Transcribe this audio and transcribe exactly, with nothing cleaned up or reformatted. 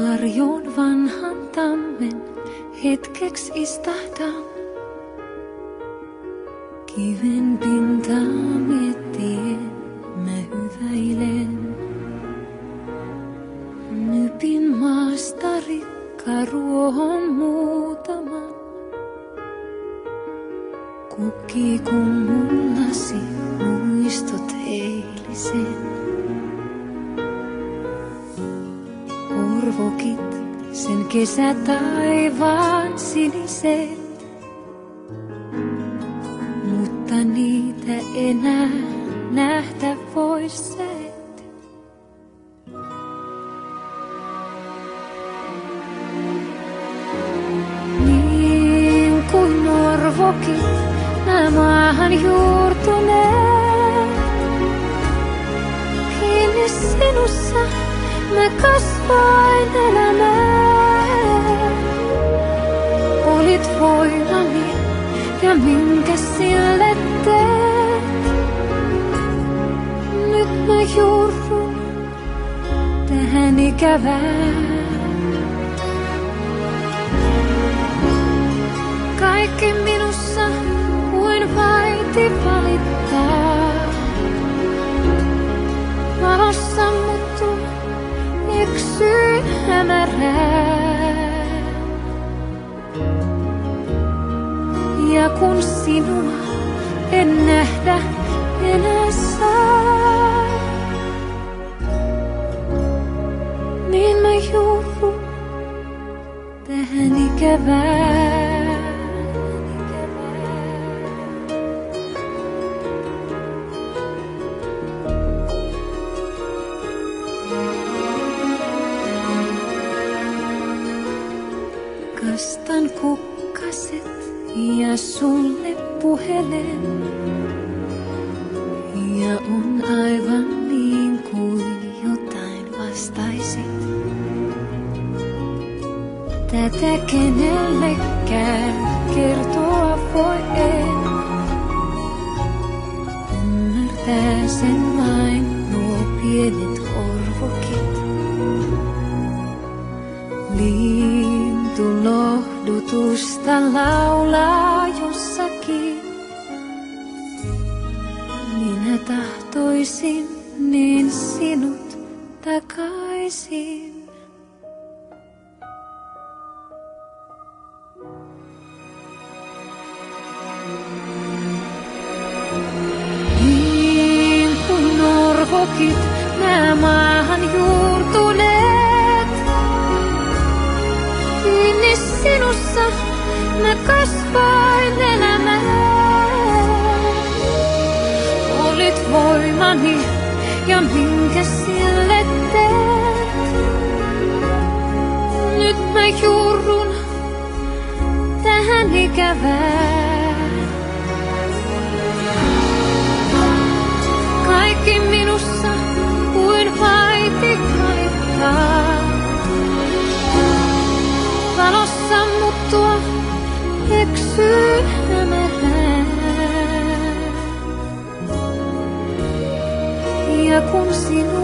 Varjon vanhan tammen hetkeks istahdan. Kiven pintaa miettien mä hyväilen. Nypin maasta rikka ruohon muutaman. Kuki kun mullasi muistot eilisen. Orvokit sen kesätaivaan siniset, mutta niitä enää nähdä vois sä et. Niin kuin orvokit nää maahan juurtuneet, kiinni sinussa mä kasvoin elämään. Olit voimani ja minkä sille teet. Nyt mä juurrun tähän ikävään. Kaikki minussa kuin vaiti valittaa. Valos sammuttu, eksyin hämärään. Ja kun sinua en nähdä enää saa, niin mä juurrun tähän ikävään. Kastan kukkaset ja sulle puhelen. Ja on aivan niin kuin jotain vastaisit. Tätä kenellekään kertoa voi en. Ymmärtää sen vain nuo pienet orvokit. Lintu lohdutusta laulaa jossakin. Minä tahtoisin niin sinut takaisin. Niin kuin orvokit nää maahan juurtuneet, kiinni sinussa mä kasvoin elämään. Olit voimani ja minkä sille teet. Nyt mä juurrun tähän ikävään. Kaikki minussa kuin vaiti valittaa. Valos sammuttua, eksyin hämärään. Ja kun sinua